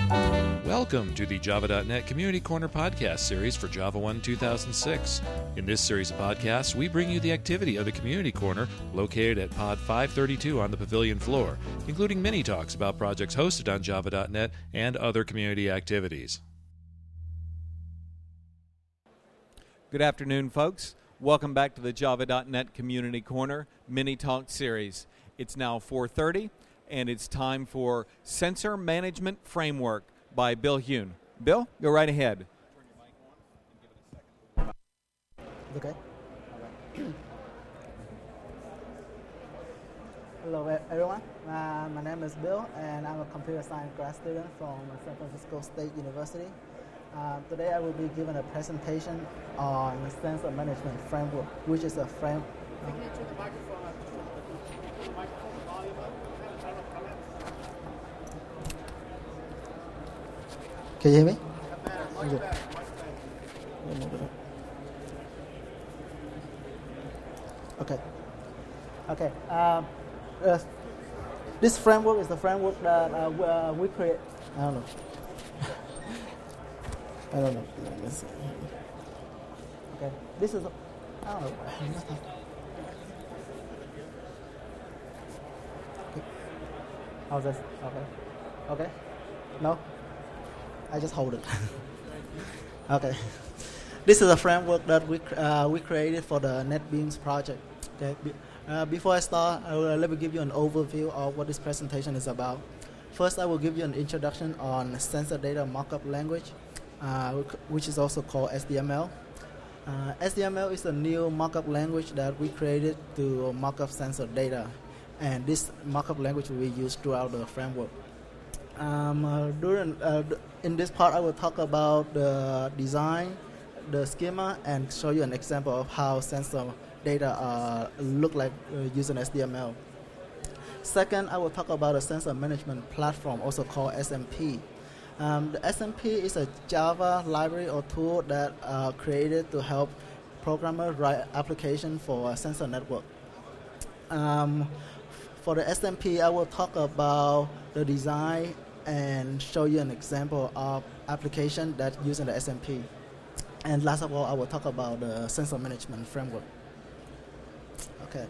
Welcome to the Java.net Community Corner podcast series for Java 1 2006. In this series of podcasts, we bring you the activity of the Community Corner located at Pod 532 on the Pavilion floor, including mini talks about projects hosted on Java.net and other community activities. Good afternoon, folks. Welcome back to the Java.net Community Corner mini talk series. It's now 4:30, and it's time for Sensor Management Framework by Bill Hune. Bill, go right ahead. Okay. Hello, everyone. My name is Bill, and I'm a computer science grad student from San Francisco State University. Today, I will be giving a presentation on Sensor Management Framework, which is a frame. Can you hear me? Okay. This framework is the framework that we create. I don't know. Okay. This is. I don't know. Okay. How's this? Okay. No. I just hold it. Okay. This is a framework that we created for the NetBeans project. Okay. Before I start, let me give you an overview of what this presentation is about. First, I will give you an introduction on sensor data markup language, which is also called SDML. SDML is a new markup language that we created to mark up sensor data, and this markup language will be used throughout the framework. In this part, I will talk about the design, the schema, and show you an example of how sensor data look like using SDML. Second, I will talk about a sensor management platform, also called SMP. The SMP is a Java library or tool that created to help programmers write application for a sensor network. For the SMP, I will talk about the design and show you an example of application that using the SMP. And last of all, I will talk about the sensor management framework. Okay.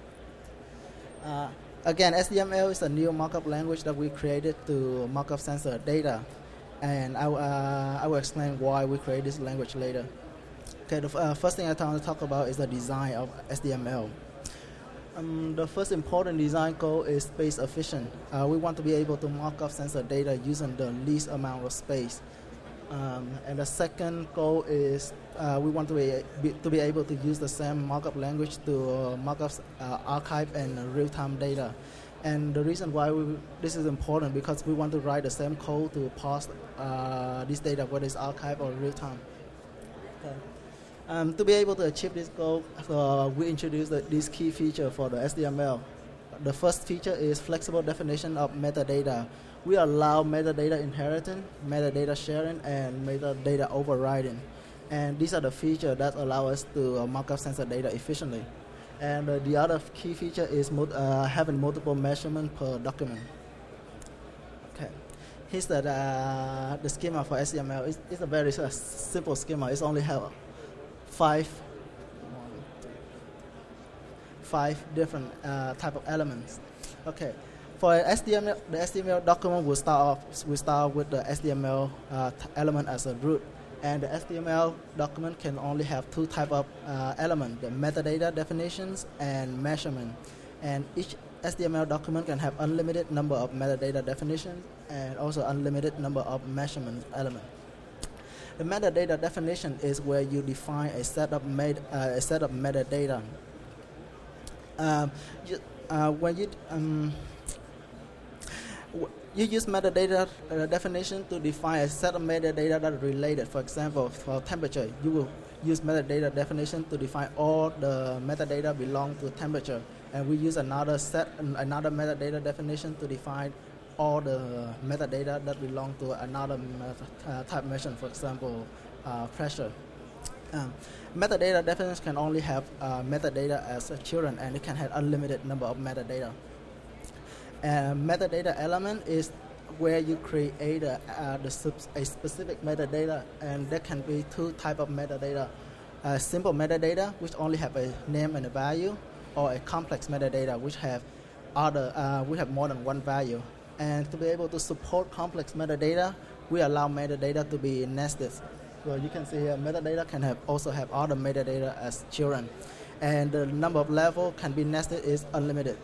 Again, SDML is a new markup language that we created to mark up sensor data. And I will explain why we created this language later. Okay, the first thing I want to talk about is the design of SDML. The first important design goal is space efficient. We want to be able to mark up sensor data using the least amount of space. And the second goal is we want to be able to use the same markup language to mark up archive and real-time data. And the reason why this is important because we want to write the same code to parse this data, whether it's archive or real-time. Okay. To be able to achieve this goal, we introduced this key feature for the SDML. The first feature is flexible definition of metadata. We allow metadata inheritance, metadata sharing, and metadata overriding. And these are the features that allow us to mark up sensor data efficiently. And the other key feature is having multiple measurements per document. Okay. Here's the schema for SDML. It's a very simple schema. It's only have five different type of elements. Okay, for SDML, the SDML document will start with the SDML element as a root, and the SDML document can only have two type of elements: the metadata definitions and measurement. And each SDML document can have unlimited number of metadata definitions and also unlimited number of measurement elements. The metadata definition is where you define a set of metadata. When you use metadata definition to define a set of metadata that are related. For example, for temperature, you will use metadata definition to define all the metadata belong to temperature, and we use another metadata definition to define all the metadata that belong to another type measurement, for example, pressure. Metadata definition can only have metadata as children, and it can have unlimited number of metadata. Metadata element is where you create a specific metadata, and there can be two type of metadata: simple metadata, which only have a name and a value, or a complex metadata, which have more than one value. And to be able to support complex metadata, we allow metadata to be nested. So you can see here, metadata can also have other metadata as children, and the number of level can be nested is unlimited.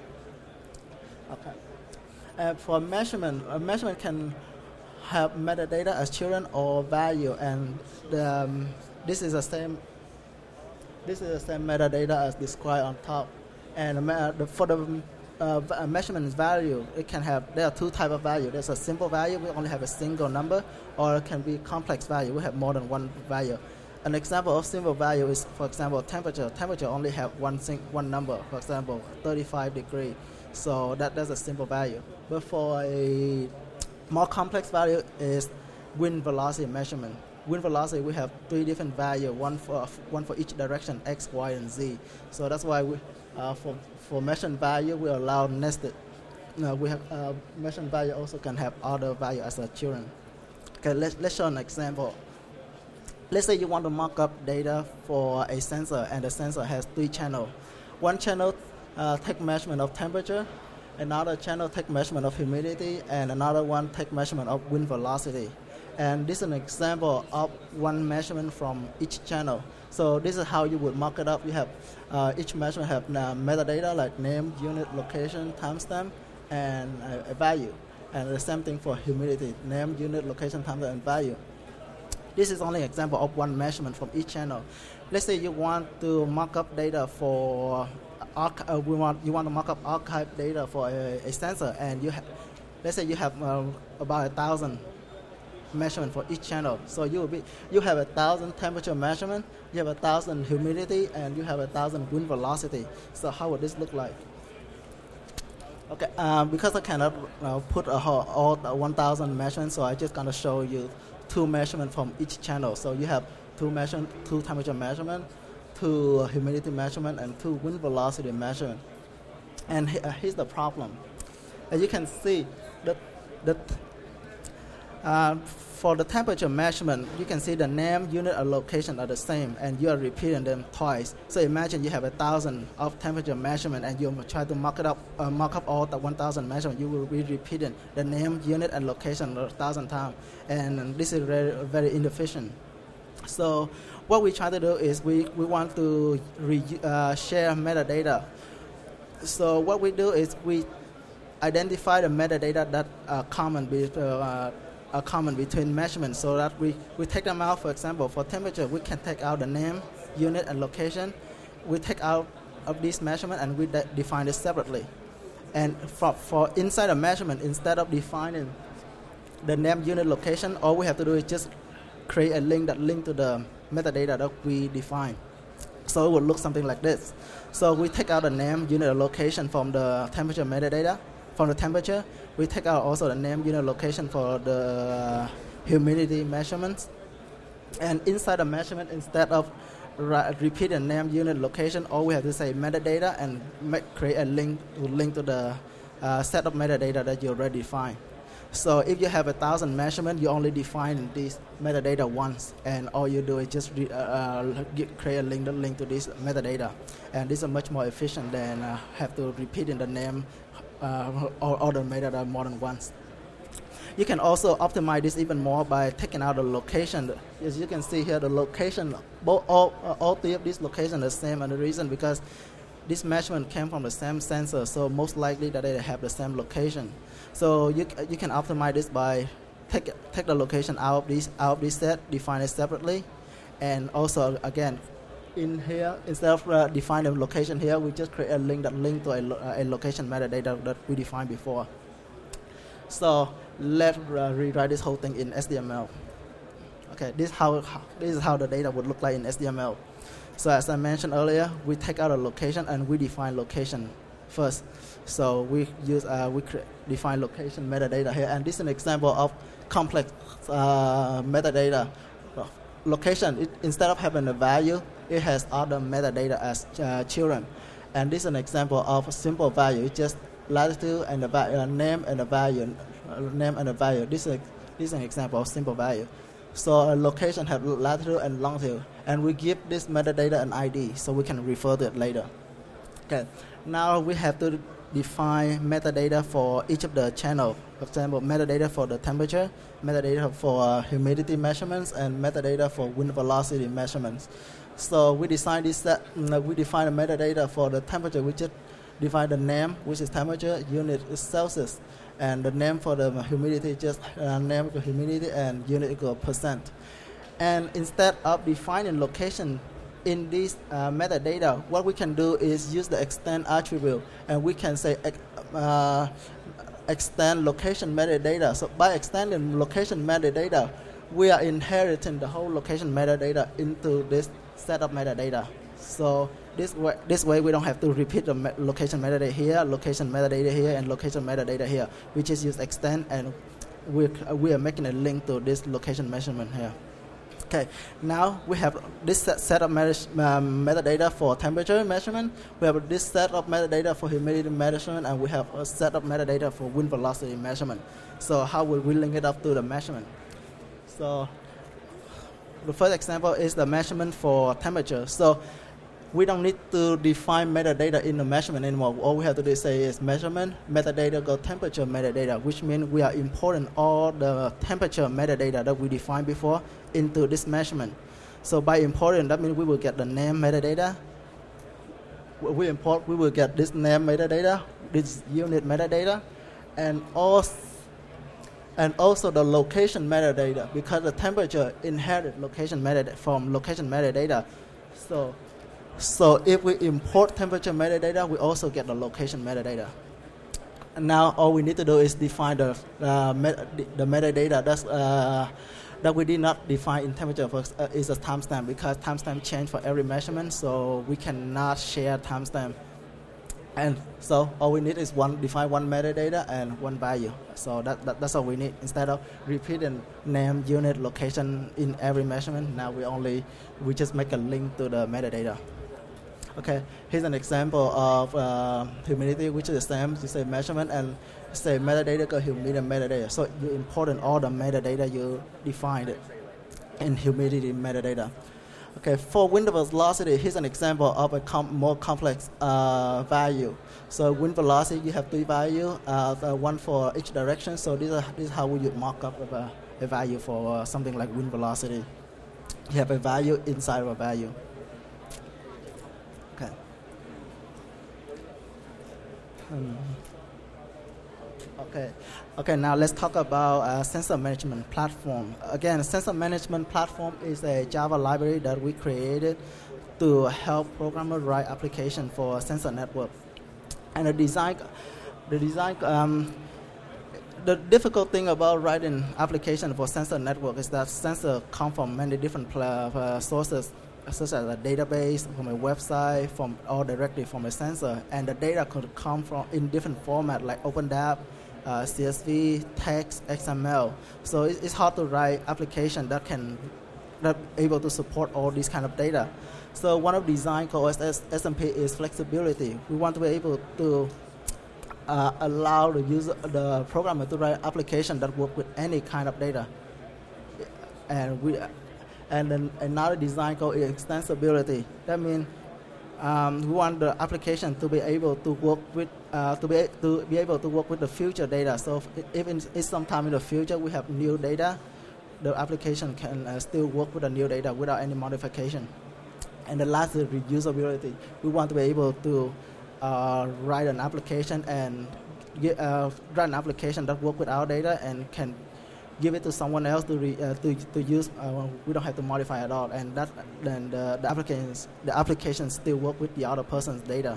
Okay. For measurement, a measurement can have metadata as children or value, and this is the same metadata as described on top. And for the measurement value, there are two types of value. There's a simple value, we only have a single number, or it can be complex value, we have more than one value. An example of simple value is, for example, temperature. Temperature only have one number, for example, 35 degrees. So that's a simple value. But for a more complex value is wind velocity measurement. Wind velocity, we have three different values, one for each direction, x, y, and z. So that's why for measured value, we allow nested. We have measured value also can have other value as a children. Okay, let's show an example. Let's say you want to mock up data for a sensor, and the sensor has 3 channels. One channel take measurement of temperature, another channel take measurement of humidity, and another one take measurement of wind velocity. And this is an example of one measurement from each channel. So this is how you would mock it up. You have each measurement have metadata like name, unit, location, timestamp, and a value. And the same thing for humidity: name, unit, location, timestamp, and value. This is only an example of one measurement from each channel. Let's say you want to mock up data for you want to mock up archive data for a sensor, and let's say you have about 1,000 measurement for each channel. So you have 1,000 temperature measurement, you have 1,000 humidity, and you have 1,000 wind velocity. So how would this look like? Okay, because I cannot put all 1,000 measurements, so I just gonna show you 2 measurements from each channel. So you have 2 temperature measurement, 2 humidity measurement, and 2 wind velocity measurement. And here's the problem. As you can see, for the temperature measurement, you can see the name, unit, and location are the same, and you are repeating them twice. So imagine you have 1,000 of temperature measurement, and you try to mock up all the 1,000 measurement. You will be repeating the name, unit, and location 1,000 times, and this is very, very inefficient. So what we try to do is we want to share metadata. So what we do is we identify the metadata that are common between measurements, so that we take them out. For example, for temperature, we can take out the name, unit, and location. We take out of this measurement, and we define it separately. And for inside a measurement, instead of defining the name, unit, location, all we have to do is just create a link to the metadata that we define. So it will look something like this. So we take out the name, unit, and location from the temperature metadata. From the temperature, we take out also the name, unit, location for the humidity measurements. And inside the measurement, instead of repeating name, unit, location, all we have to say metadata and create a link to the set of metadata that you already defined. So if you have 1,000 measurements, you only define this metadata once, and all you do is just create a link to this metadata. And this is much more efficient than have to repeat in the name or the metadata more than once. You can also optimize this even more by taking out the location. As you can see here, the location, all 3 of these locations are the same, and the reason because this measurement came from the same sensor, so most likely that they have the same location. So you can optimize this by take the location out of this set, define it separately, and also again in here, instead of defining the location here, we just create a link to a location metadata that we defined before. So let's rewrite this whole thing in SDML. Okay, this is how the data would look like in SDML. So as I mentioned earlier, we take out a location and we define location first. So we define location metadata here, and this is an example of complex metadata. Location, instead of having a value, it has other metadata as children. And this is an example of a simple value. It's just latitude and the name and the value, name and a value. This is an example of simple value. So a location have latitude and longitude, and we give this metadata an ID, so we can refer to it later. Okay. Now we have to define metadata for each of the channel. For example, metadata for the temperature, metadata for humidity measurements, and metadata for wind velocity measurements. So we define this. We define the metadata for the temperature. We just define the name, which is temperature, unit is Celsius, and the name for the humidity just name equal humidity and unit equal percent. And instead of defining location in this metadata, what we can do is use the extend attribute, and we can say extend location metadata. So by extending location metadata, we are inheriting the whole location metadata into this set of metadata. So this way we don't have to repeat the location metadata here, location metadata here, and location metadata here. We just use extend, and we are making a link to this location measurement here. Okay, now we have this set of metadata for temperature measurement. We have this set of metadata for humidity measurement, and we have a set of metadata for wind velocity measurement. So how will we link it up to the measurement? So the first example is the measurement for temperature. So we don't need to define metadata in the measurement anymore. All we have to do is say is measurement, metadata, go temperature metadata, which means we are importing all the temperature metadata that we defined before into this measurement. So by importing, that means we will get the name metadata. We will get this name metadata, this unit metadata, and also the location metadata, because the temperature inherit location metadata from location metadata. So if we import temperature metadata, we also get the location metadata. And now all we need to do is define the metadata that we did not define in temperature is a timestamp, because timestamp change for every measurement, so we cannot share timestamp. And so all we need is define one metadata and one value. So that's all we need. Instead of repeating name, unit, location in every measurement, now we just make a link to the metadata. Okay, here's an example of humidity, which is the same. You say measurement and say metadata go humidity metadata. So you import all the metadata you defined in humidity metadata. Okay, for wind velocity, here's an example of a more complex value. So wind velocity, you have three values, one for each direction. So this is how we would mark up a value for something like wind velocity. You have a value inside of a value. Okay. Now let's talk about sensor management platform. Again, sensor management platform is a Java library that we created to help programmers write application for sensor network. And the difficult thing about writing application for sensor network is that sensor come from many different sources, such as a database, from a website, or directly from a sensor, and the data could come from in different formats like OpenDAP, CSV, text, XML. So it's hard to write application that able to support all these kind of data. So one of the design goals as SMP is flexibility. We want to be able to allow the programmer to write application that work with any kind of data, and then another design goal is extensibility. That means we want the application to be able to work with the future data. So if in sometime in the future we have new data, the application can still work with the new data without any modification. And the last is reusability. We want to be able to write an application and write an application that work with our data and can give it to someone else to use. We don't have to modify at all, and then the applications still work with the other person's data.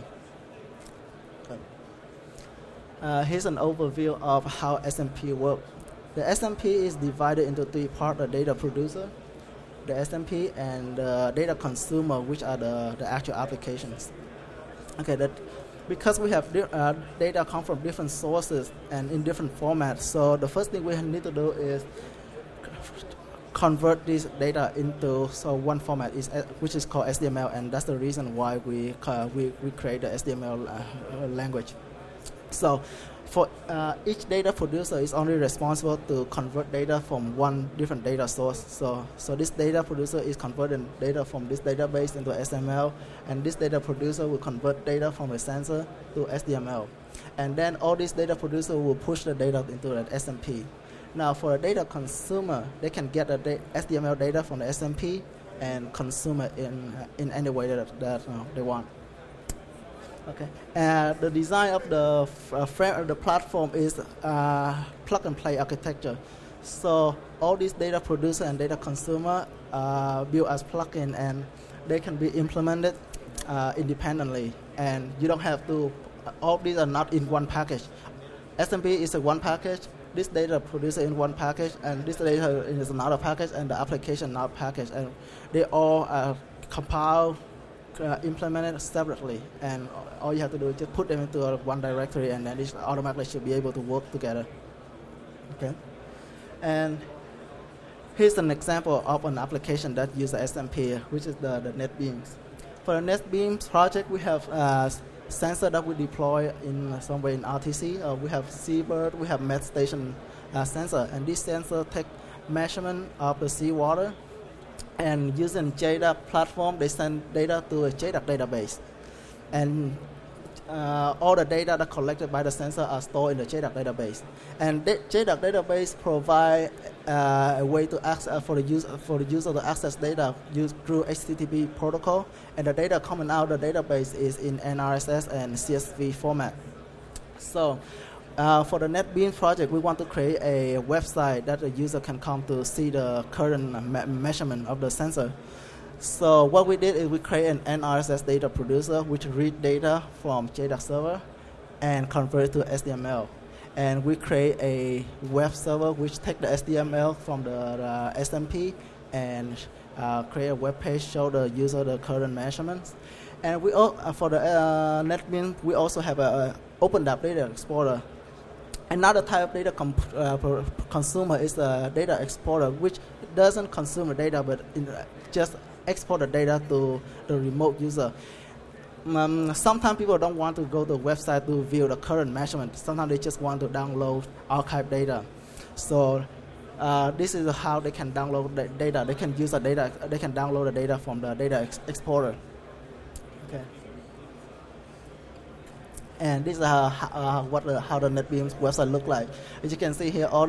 Here's an overview of how SMP works. The SMP is divided into three parts: the data producer, the SMP, and the data consumer, which are the actual applications. Okay, because we have data come from different sources and in different formats, so the first thing we need to do is convert this data into one format, which is called SDML, and that's the reason why we create the SDML language. So for each data producer is only responsible to convert data from one different data source. So this data producer is converting data from this database into XML, and this data producer will convert data from a sensor to HTML. And then all these data producer will push the data into the SMP. Now for a data consumer, they can get the HTML data from the SMP and consume it in any way that they want. Okay. The design of the frame of the platform is plug and play architecture. So all these data producer and data consumer built as plugin, and they can be implemented independently. And you don't have to. All these are not in one package. SMP is a one package. This data producer in one package, and this data is another package, and the application another package, and they all compile, implemented separately, and all you have to do is just put them into one directory, and then it automatically should be able to work together. Okay, and here's an example of an application that uses SMP, which is the NetBeams. For the NetBeams project, we have sensor that we deploy in somewhere in RTC. We have Seabird, we have Med Station sensor, and this sensor take measurement of the seawater, and using JDAC platform, they send data to a JDAC database, and all the data that collected by the sensor are stored in the JDAC database. And the JDAC database provide a way to access for the user to access data used through HTTP protocol, and the data coming out of the database is in NRSS and CSV format. So for the NetBeams project, we want to create a website that the user can come to see the current measurement of the sensor. So what we did is we create an NRSS data producer which read data from JDAC server and convert it to HTML. And we create a web server which take the HTML from the SMP and create a web page, show the user the current measurements. And we for the NetBeams, we also have a OpenDAP data exporter. Another type of data consumer is the data exporter, which doesn't consume the data but just export the data to the remote user. Sometimes people don't want to go to the website to view the current measurement. Sometimes they just want to download archive data. So this is how they can download the data. They can use the data. They can download the data from the data exporter. Okay. And this is how the NetBeams website look like. As you can see here, all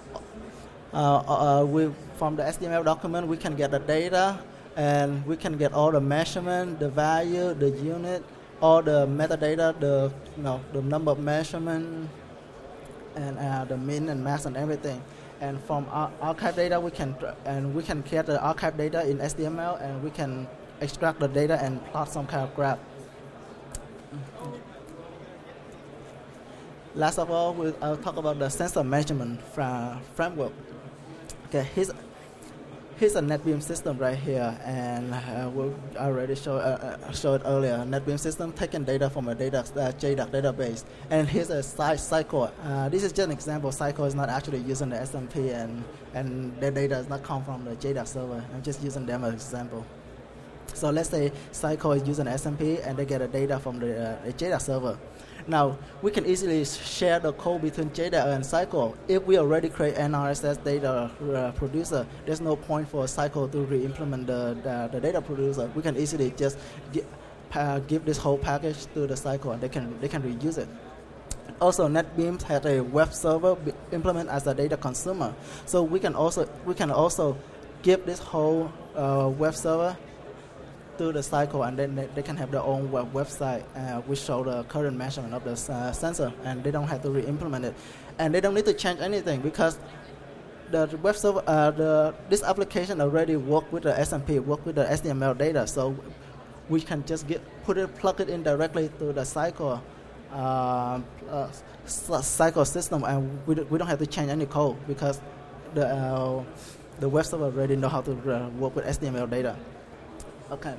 from the HTML document, we can get the data, and we can get all the measurement, the value, the unit, all the metadata, the number of measurement, and the min and max and everything. And from archive data, we can create the archive data in HTML, and we can extract the data and plot some kind of graph. Last of all, I'll talk about the sensor measurement framework. Okay, here's a NetBeams system right here, and I already showed it earlier. NetBeams system taking data from a JDAC database, and here's a Cycle. This is just an example. Cycle is not actually using the SMP, and their data does not come from the JDAC server. I'm just using them as an example. So let's say Cycle is using SMP, and they get the data from the JDAC server. Now, we can easily share the code between JDAC and Cycle. If we already create NRSS data producer, there's no point for Cycle to re-implement the data producer. We can easily just give this whole package to the Cycle, and they can reuse it. Also, NetBeams has a web server implemented as a data consumer. So we can also give this whole web server to the Cycle, and then they can have their own website which show the current measurement of the sensor, and they don't have to re-implement it, and they don't need to change anything because the web server, this application already work with the SMP, work with the HTML data, so we can just plug it in directly to the Cycle system, and we don't have to change any code because the web server already know how to work with HTML data. Okay.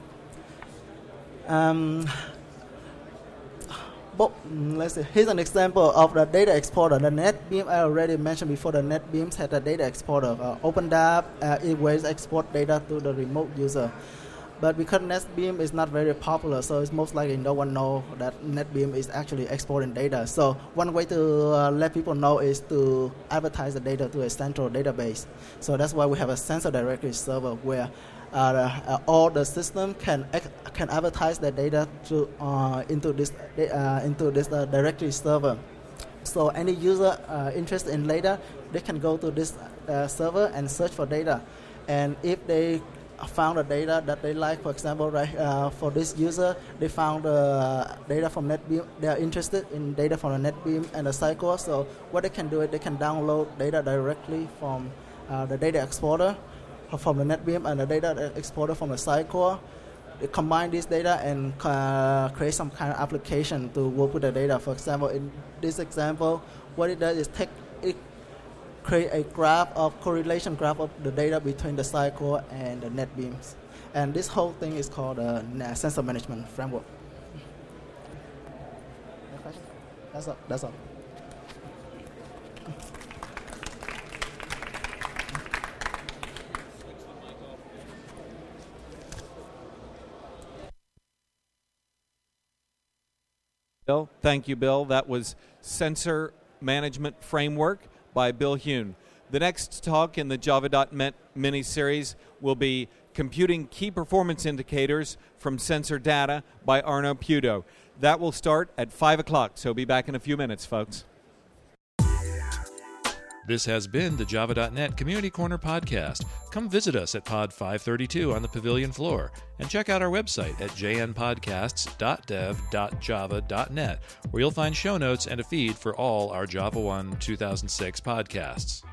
Let's see. Here's an example of the data exporter. The NetBeams I already mentioned before. The NetBeams had a data exporter. OpenDAP it will export data to the remote user. But because NetBeam is not very popular, so it's most likely no one knows that NetBeam is actually exporting data. So one way to let people know is to advertise the data to a central database. So that's why we have a sensor directory server where all the system can advertise the data into this directory server. So any user interested in data, they can go to this server and search for data. And if they found the data that they like, for example, for this user, they found data from NetBeam. They are interested in data from the NetBeam and the Sitecore. So what they can do is they can download data directly from the data exporter from the NetBeam and the data exporter from the Sitecore. They combine this data and create some kind of application to work with the data. For example, in this example, what it does is create a correlation graph of the data between the Sitecore and the NetBeams. And this whole thing is called a sensor management framework. That's all. Bill, thank you, Bill. That was Sensor Management Framework by Bill Hune. The next talk in the Java.net mini-series will be Computing Key Performance Indicators from Sensor Data by Arno Puto. That will start at 5 o'clock, so be back in a few minutes, folks. This has been the Java.net Community Corner podcast. Come visit us at Pod 532 on the Pavilion floor and check out our website at jnpodcasts.dev.java.net, where you'll find show notes and a feed for all our Java 1 2006 podcasts.